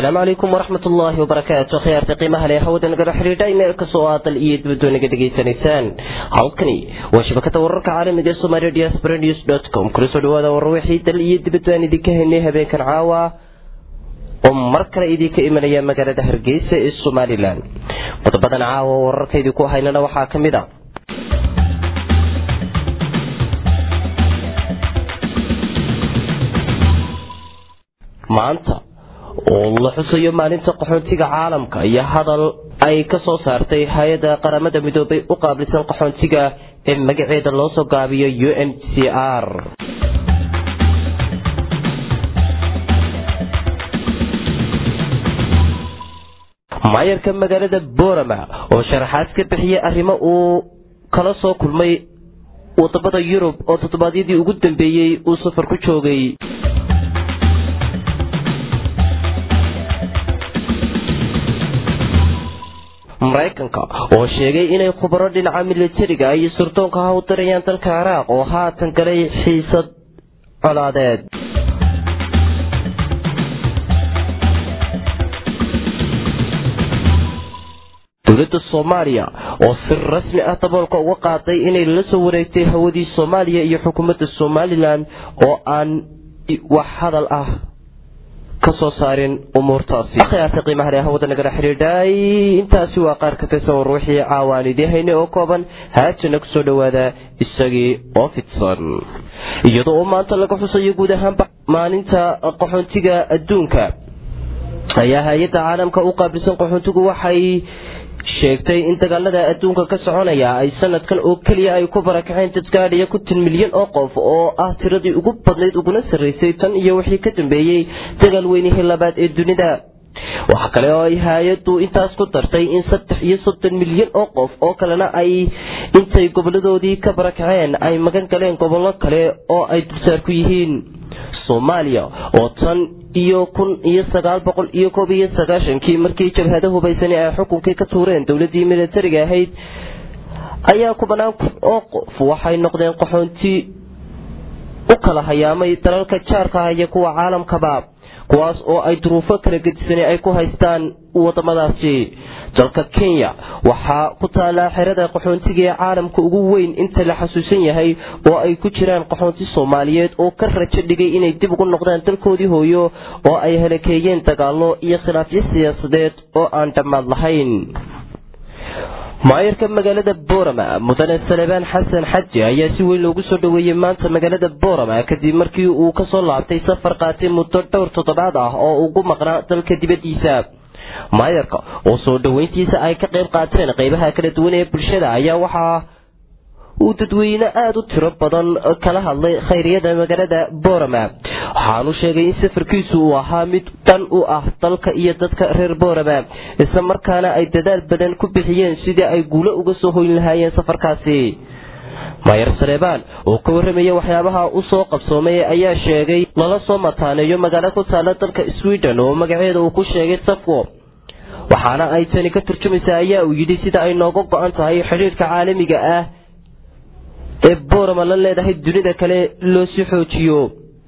السلام عليكم ورحمة الله وبركاته. خيارتي قيمة لي حودا نقدر حريدا إمير كسوات الإيد بدون قدقي سنسان حلقني وشبكة ورك عالم دي سومالي diasporanews.com كل سلوة وروحي الإيد بدون ديكهنيها بيك العاوة ومركز إيديك إيمانيا مقالة هرقيس السومالي لان وطبعا عاوة ورك إيديكو هايننا وحاكم دا maanta oo la xusayo maalinta qaxoontiga caalamka iyo hadal ay ka soo saartay hay'adda qaramada midoobay u qaabilsan qaxoontiga ee magaceeda loo soo gaabiyo UNHCR. maayarka magaalada Boorama oo sharaxaad ka bixiyay arrimo uu kala soo kulmay wadamada Yurub oo toddobaadyadii ugu dambeeyay uu safar ku joogay. mareykanka oo sheegay inay khubaro dhinaca militariga iyo surdoonka u dirayaan dalka Ciraaq oo haatan galay xiisad colaadeed. dowladda Soomaaliya oo si rasmi ah daboolka uga qaaday inay la soo wareegtay hawadii Soomaaliya iyo xukuumadda Somaliland oo aan wax hadal ah kasoo saareen umuurtaasi. akhyaarta qiimaha leh hawada nagala xiriiray intaasi waa qaar ka tirsan ruuxii caawaanidahayna oo kooban haatana kusoo dhawaada isagii oo fidsan iyadoo maanta laga xusayo guud ahaan maalinta qaxoontiga adduunka ayaa hay'adda caalamka u qaabilsan qaxoontigu waxay sheegtay in dagaalada adduunka ka soconaya ay sanadkan oo kaliya ay ku barakaceen dad gaadhaya 10 milyan oo qof oo ah tiradii ugu badnayd uguna sareysay tan iyo wixii ka dambeeyay dagaal weynihii labaad ee dunida. waxa kale oo ay hay'addu intaas ku dartay in 3 milyan oo qof oo kalena ay intay goboladoodii ka barakaceen ay magan galeen gobollo kale oo ay dulsaar ku yihiin. Soomaaliya oo tan iyo 1991 markii jabhadaha hubaysan ay xukunkii ka tuureen dawladii militariga ahayd ayaa ku banaan oo qof waxay noqdeen qaxoonti u kala hayaamay dalalka jaarka ah iyo kuwa caalamkaba kuwaas oo ay duruufo kala gedisan ay ku haystaan wadamadaasi. dalka Kenya waxa ku taala xirada qaxoontiga ee caalamka ugu weyn inta la xasuusan yahay oo ay ku jiraan qaxoonti Soomaaliyeed oo ka rajo dhigay inay dib ugu noqdaan dalkoodii hooyo oo ay helakeeyeen dagaallo iyo khilaafyo siyaasadeed oo aan dhammaad lahayn. maayarka magaalada Boorama mudane Salebaan Xasan Xaji ayaa si weyn loogu soo dhaweeyay maanta magaalada Boorama kadib markii uu ka soo laabtay safar qaatay muddo dhowr toddobaad ah oo ugu maqnaa dalka dibadiisa. maayarka oo soo dhaweyntiisa ay ka qayb qaateen qaybaha kala duwan ee bulshada ayaa waxa uu dadweyne aad u tiro badan kala hadlay khayriyada magaalada Boorama. waxaanu sheegay in safarkiisu uu ahaa mid dan u ah dalka iyo dadka reer Boorama isla markaana ay dadaal badan ku bixiyeen sidii ay guulo uga soo hoyn lahaayeen safarkaasi. maayar Salebaan oo ka warramaya waxyaabaha uu soo qabsoomay ayaa sheegay lala soo mataaneeyo magaalo ku taala dalka Sweden oo magaceeda uu ku sheegay Safo waxaana ay tani ka turjumaysaa ayaa uu yidhi sida ay nooga go'an tahay xiriirka caalamiga ah ee Boorama la leedahay dunida kale loo sii xoojiyo.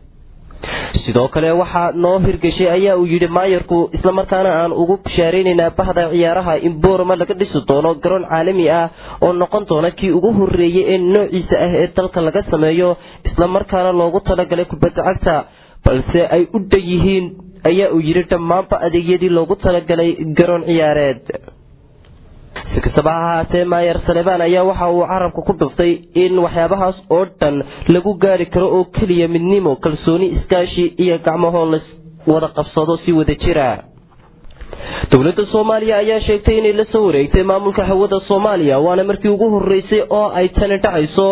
sidoo kale waxa noo hirgashay ayaa uu yidhi maayarku isla markaana aan ugu bishaareynayna bahda ciyaaraha in Boorama laga dhisi doono garoon caalami ah oo noqon doona kii ugu horeeyay ee noociisa ah ee dalka laga sameeyo isla markaana loogu talagalay kubadda cagta balse ay u dhayihiin ayaa uu yidhi dhammaanba adeegyadii loogu talagalay garoon ciyaareed. si kastaba ha ahaatee maayar Salebaan ayaa waxa uu carabka ku dhuftay in waxyaabahaas oo dhan lagu gaari karo oo kaliya midnimo kalsooni iskaashi iyo gacmaho la wada qabsado si wada jira. dowladda Soomaaliya ayaa sheegtay inay la soo wareegtay maamulka hawada Soomaaliya waana markii ugu horeysay oo ay tan dhacayso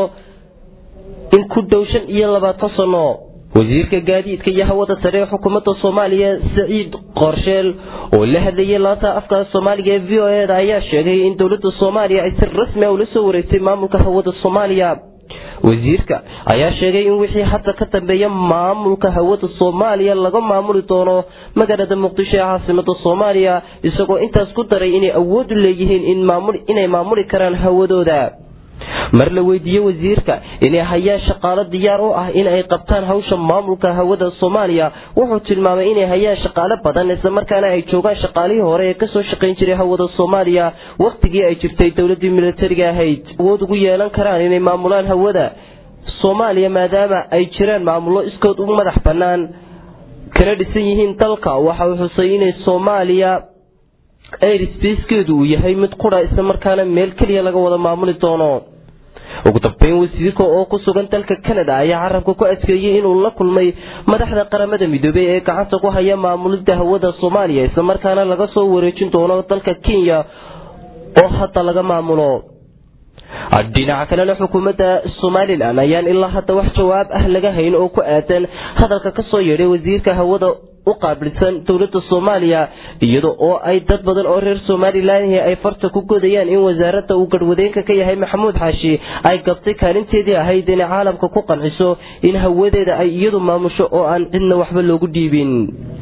in ku dhow 25 sano. wasiirka gaadiidka iyo hawada sare xukuumadda Soomaaliya Saciid Qorsheel oo la hadlayay laanta afka Soomaaliga ee VOA ayaa sheegay in dowladda Soomaaliya ay si rasmi ah ula soo wareegtay maamulka hawada Soomaaliya. wasiirka ayaa sheegay in wixii hadda ka dambeeya maamulka hawada Soomaaliya laga maamuli doono magaalada Muqdisho ee caasimadda Soomaaliya isagoo intaas ku daray inay awood u leeyihiin inay maamuli karaan hawadooda. mar la weydiiyey wasiirka inay hayaan shaqaale diyaar u ah in ay qabtaan hawsha maamulka hawada Soomaaliya wuxuu tilmaamay inay hayaan shaqaale badan isla markaana ay joogaan shaqaalihii hore ee ka soo shaqayn jiray hawada Soomaaliya waqtigii ay jirtay dawladda militariga ahayd awood ugu yeelan karaan inay maamulaan hawada Soomaaliya maadaama ay jiraan maamulo iskood u madax banaan kana dhisan yihiin dalka waxa uu xusay inay Soomaaliya airspace-keedu uu yahay mid qura isla markaana meel kaliya laga wada maamuli doono ugu dambeyn wasiirka oo ku sugan dalka Canada ayaa carabka ku adkeeyay inuu la kulmay madaxda qaramada midoobay ee gacanta ku haya maamulida hawada Soomaaliya isla markaana laga soo wareejin doono dalka Kenya oo hadda laga maamulo dhinaca kalena xukuumadda Somaliland ayaan ilaa hadda wax jawaab ah laga hayn oo ku aadan hadalka ka soo yeedhay wasiirka hawada u qaabilsan dawladda Soomaaliya iyadoo oo ay dad badan oo reer Somaliland ay farta ku godayaan in wasaaradda uu gadwadeenka ka yahay Maxamuud Xaashi ay gabtay kaalinteedii ahayd in caalamka ku qanciso in hawadeeda ay iyadu maamusho oo aan cidna waxba loogu dhiibin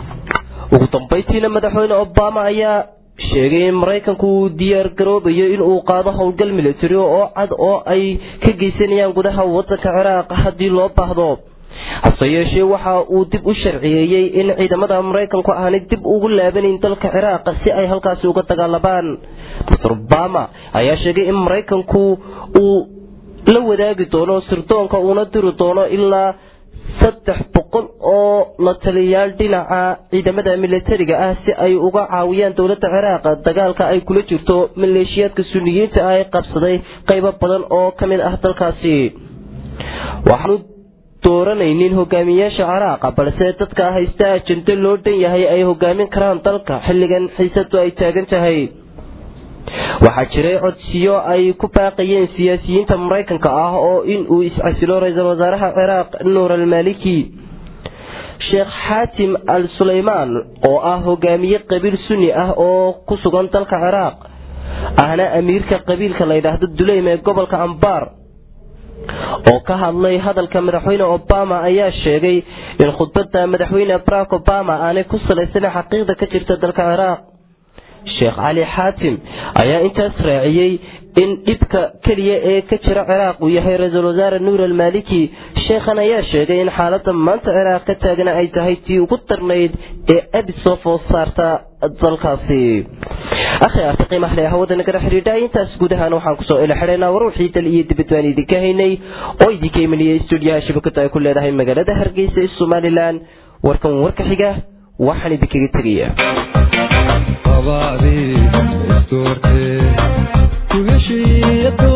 ugu dambeyntiina madaxweyne Obama ayaa sheegay in Mareykanku uu diyaar garoobayo in uu qaado howlgal militari oo cad oo ay ka geysanayaan gudaha waddanka Ciraaq haddii loo baahdo hase yeeshee waxa uu dib u sharciyeeyay in ciidamada Mareykanku aanay dib ugu laabanin dalka Ciraaq si ay halkaas uga dagaalamaan Mr. Obama ayaa sheegay in Mareykanku uu la wadaagi doono sirdoonka una diri doono ilaa 300 oo la taliyaal dhinaca ciidamada militariga ah si ay uga caawiyaan dawladda Ciraaq dagaalka ay kula jirto maleeshiyadka Sunniyiinta ay qabsaday qaybo badan oo kamid ah dalkaasi waxaanu dooranaynin hogaamiyaasha Ciraaq balse dadka haysta ajende loo dhan yahay ay hogaamin karaan dalka xilligan xiisadu ay taagan tahay waxa jiray codsiyo ay ku baaqayeen siyaasiyiinta Mareykanka ah oo in uu iscasilo ra'iisul wasaaraha Ciraaq Nuur al-Maliki Sheikh Hatim al-Suleyman oo ah hogaamiye qabiil Sunni ah oo ku sugan dalka Ciraaq ahna amiirka qabiilka la yiraahdo Duleym ee gobolka Anbar oo ka hadlay hadalka madaxweyne Obama ayaa sheegay in khudbadda madaxweyne Barack Obama aanay ku salaysan xaqiiqda ka jirta dalka Ciraaq Sheikh Ali Hatim ayaa intaas raaciyay in dhibka kaliya ee ka jira Ciraaq uu yahay ra'iisul wasaare Nuur al-Maliki sheekhan ayaa sheegay in xaaladda maanta Ciraaq ka taagan ay tahay tii ugu darnayd ee abisoo saarta dalkaasi akhyaarta qiimaha leh hawada naga xiriiray intaas gudahaan waxaan ku soo ilaaxireenaa waruuxii dal iyo dibadwaan idinka haynay oo idinka imanayay stuudiyaha shabakada ay ku leedahay magaalada Hargeysa ee Somaliland warkan warka xiga waxaan idinkaga tagayaa Abadi istorte kuheshiyato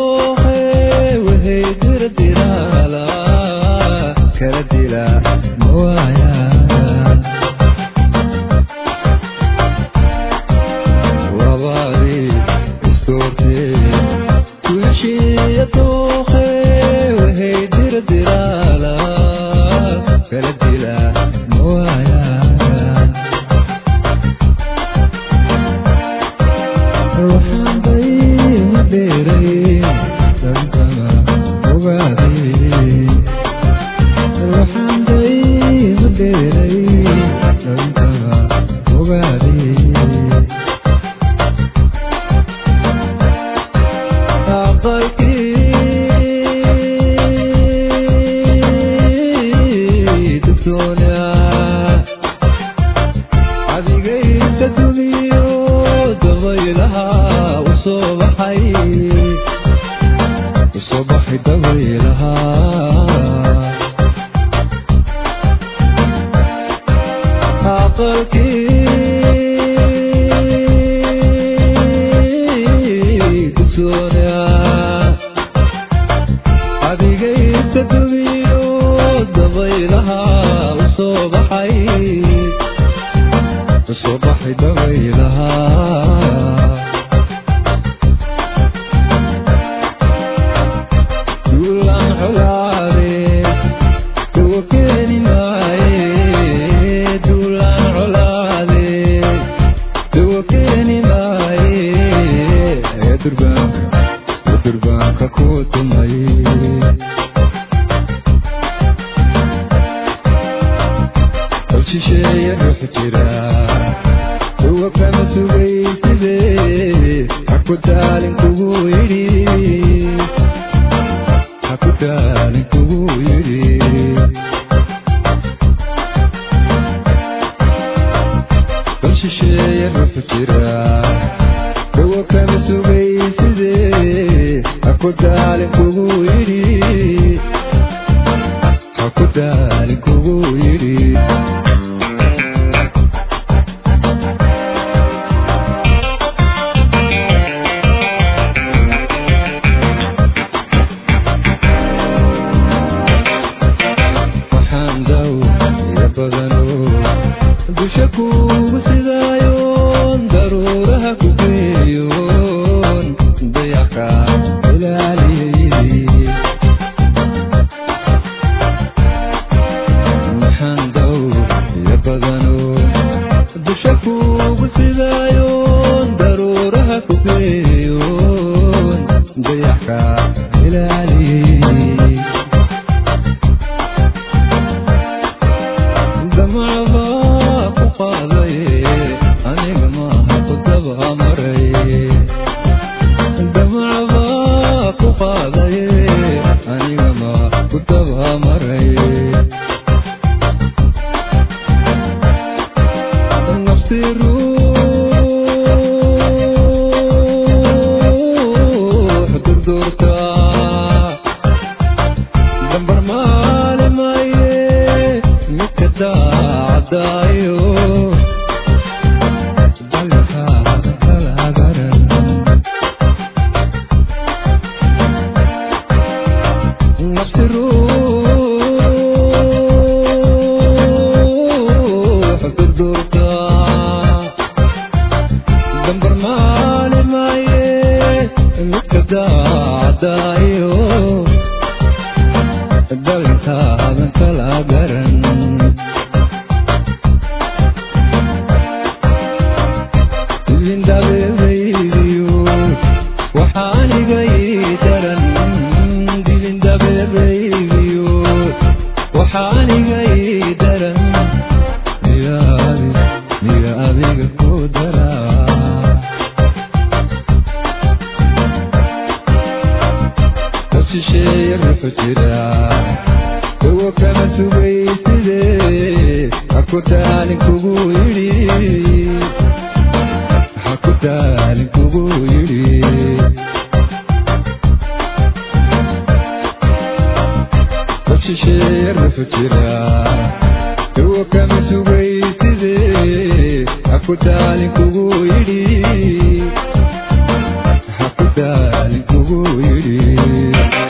waxay dirdirala kala dila moaya Abadi istorte kuheshiyato waxay dirdirala kala dila moaya hakudaalin kugu yidhi hakudaalin kugu yidhi hakudaalin kugu yidhi